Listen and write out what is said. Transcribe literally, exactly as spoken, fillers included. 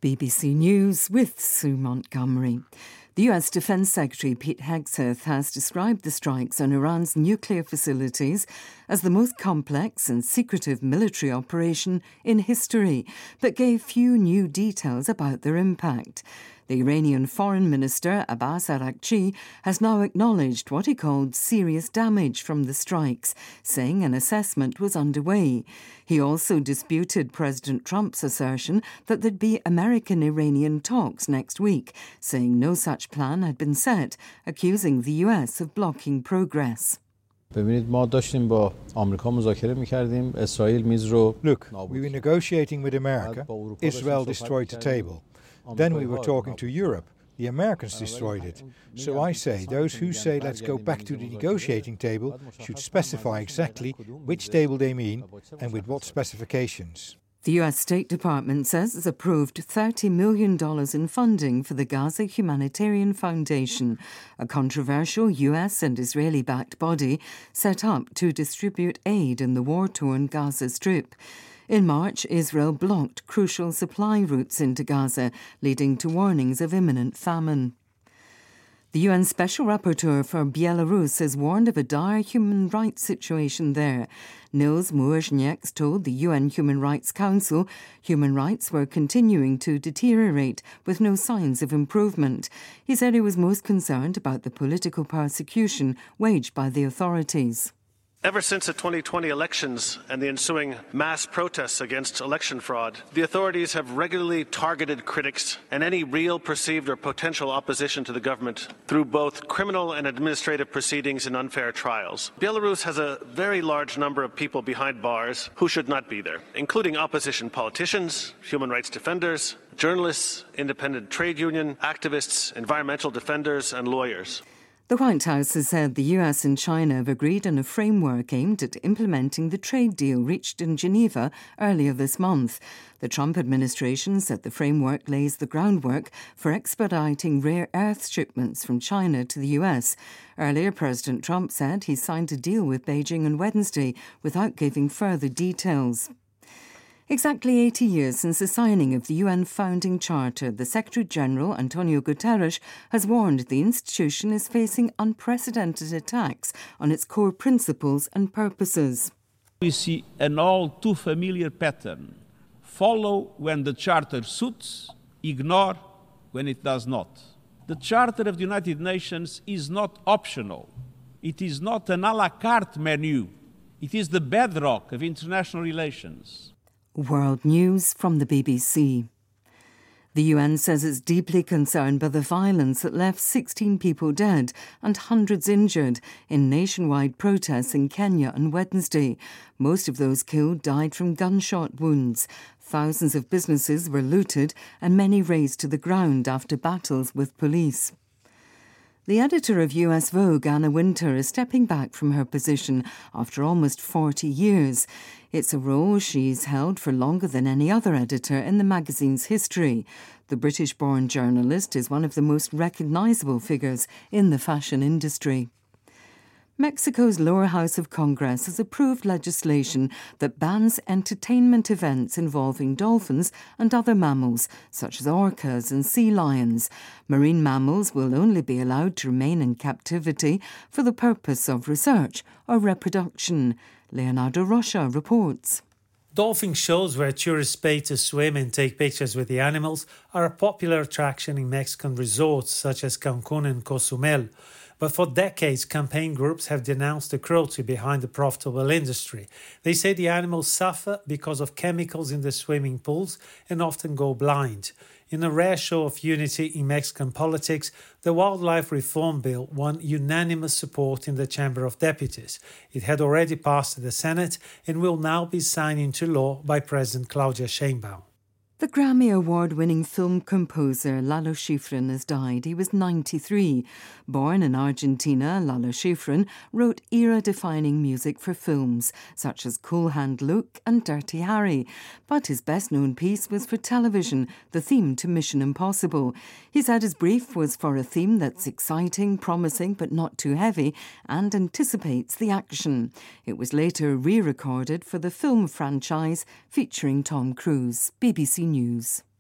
B B C News with Sue Montgomery. The U S Defense Secretary Pete Hegseth has described the strikes on Iran's nuclear facilities as the most complex and secretive military operation in history, but gave few new details about their impact. The Iranian Foreign Minister Abbas Araghchi has now acknowledged what he called serious damage from the strikes, saying an assessment was underway. He also disputed President Trump's assertion that there'd be American-Iranian talks next week, saying no such plan had been set, accusing the U S of blocking progress. ببینید ما داشتیم با آمریکا مذاکره می‌کردیم اسرائیل میز رو Look, we were negotiating with America. Israel destroyed the table. Then we were talking to Europe. The Americans destroyed it. So I say those who say let's go back to the negotiating table should specify exactly which table they mean and with what specifications. The U S State Department says it's approved thirty million dollars in funding for the Gaza Humanitarian Foundation, a controversial U S and Israeli-backed body set up to distribute aid in the war-torn Gaza Strip. In March, Israel blocked crucial supply routes into Gaza, leading to warnings of imminent famine. The U N Special Rapporteur for Belarus has warned of a dire human rights situation there. Nils Muizhnieks told the U N Human Rights Council human rights were continuing to deteriorate with no signs of improvement. He said he was most concerned about the political persecution waged by the authorities. Ever since the twenty twenty elections and the ensuing mass protests against election fraud, the authorities have regularly targeted critics and any real perceived or potential opposition to the government through both criminal and administrative proceedings and unfair trials. Belarus has a very large number of people behind bars who should not be there, including opposition politicians, human rights defenders, journalists, independent trade union activists, environmental defenders, and lawyers. The White House has said the U S and China have agreed on a framework aimed at implementing the trade deal reached in Geneva earlier this month. The Trump administration said the framework lays the groundwork for expediting rare earth shipments from China to the U S. Earlier, President Trump said he signed a deal with Beijing on Wednesday without giving further details. Exactly eighty years since the signing of the U N founding charter, the Secretary-General, Antonio Guterres, has warned the institution is facing unprecedented attacks on its core principles and purposes. We see an all too familiar pattern. Follow when the charter suits, ignore when it does not. The Charter of the United Nations is not optional. It is not an à la carte menu. It is the bedrock of international relations. World News from the B B C. The U N says it's deeply concerned by the violence that left sixteen people dead and hundreds injured in nationwide protests in Kenya on Wednesday. Most of those killed died from gunshot wounds. Thousands of businesses were looted and many razed to the ground after battles with police. The editor of U S Vogue, Anna Wintour, is stepping back from her position after almost forty years. It's a role she's held for longer than any other editor in the magazine's history. The British-born journalist is one of the most recognisable figures in the fashion industry. Mexico's lower house of Congress has approved legislation that bans entertainment events involving dolphins and other mammals, such as orcas and sea lions. Marine mammals will only be allowed to remain in captivity for the purpose of research or reproduction. Leonardo Rocha reports. Dolphin shows where tourists pay to swim and take pictures with the animals are a popular attraction in Mexican resorts such as Cancun and Cozumel. But for decades, campaign groups have denounced the cruelty behind the profitable industry. They say the animals suffer because of chemicals in the swimming pools and often go blind. In a rare show of unity in Mexican politics, the Wildlife Reform Bill won unanimous support in the Chamber of Deputies. It had already passed the Senate and will now be signed into law by President Claudia Sheinbaum. The Grammy Award-winning film composer Lalo Schifrin has died. He was ninety-three. Born in Argentina, Lalo Schifrin wrote era-defining music for films, such as Cool Hand Luke and Dirty Harry. But his best-known piece was for television, the theme to Mission Impossible. He said his brief was for a theme that's exciting, promising, but not too heavy, and anticipates the action. It was later re-recorded for the film franchise featuring Tom Cruise. B B C News.